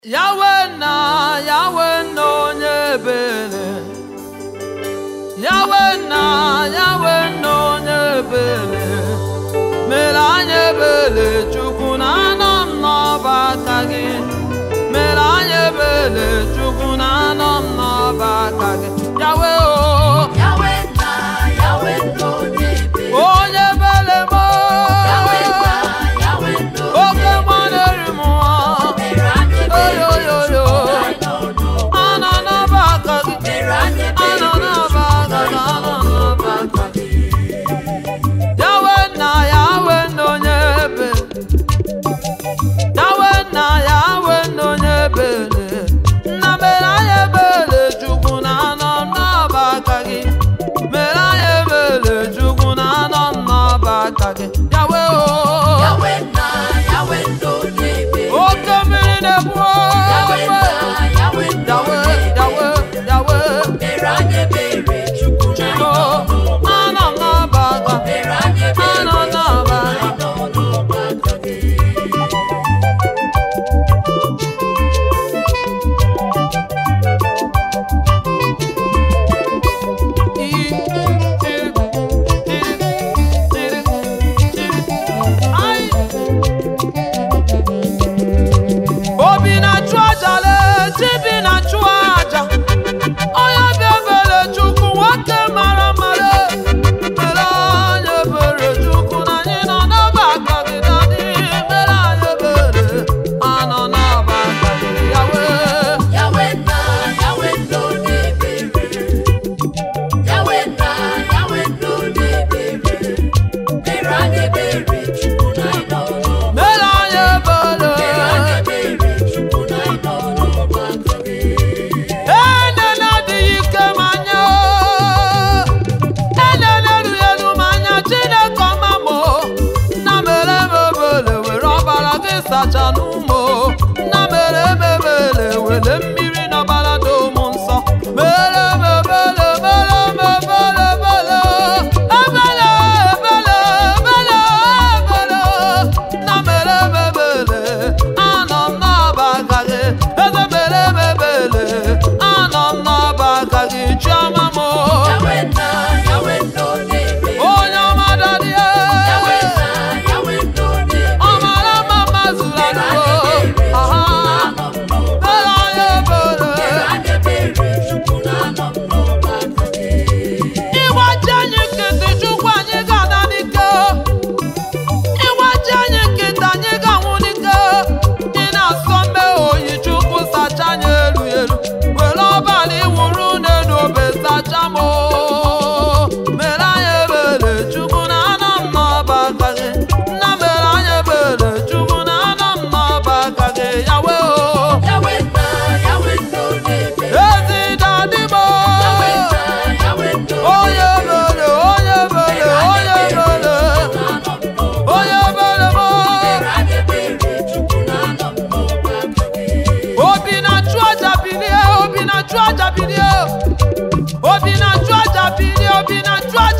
Yahweh na Yahweh no nyebele. Yahweh na Yahweh no nyebele. Mera nyebele chukuna nam no bakage. Mera nyebele chukuna nam no bakage. Yahweh oh. Yahweh na Yahweh no nyebele. Oh nyebele mo. Yahweh na Yahweh no nyebele. Oke mwaneri mo. Yahweh oh. Yahweh na Yahweh no nyebele. Oke miri nebuo. Yahweh na Yahweh no nyebele. Yahweh. Mera nyebele chukuna no no. Ana ngabaga. Mera nyebele Ana ngabaga. no no bakage. Sachanumo na mere mebele wele mmiri na balado mu nsọ mere mebele mere mebele mebele ebele ebele ebele ebele na mere mebele anọ na bagage eze mere mebele anọ na bagage chioma mo Yahweh na Yahweh no nyebele. onye ọmadadie Yahweh na Yahweh no nyebele. ọmara mama zụrụ Obi na chua